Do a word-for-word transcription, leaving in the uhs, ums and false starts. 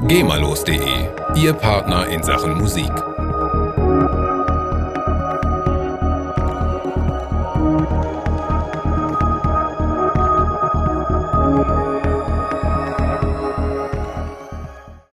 gehmallos punkt de, Ihr Partner in Sachen Musik.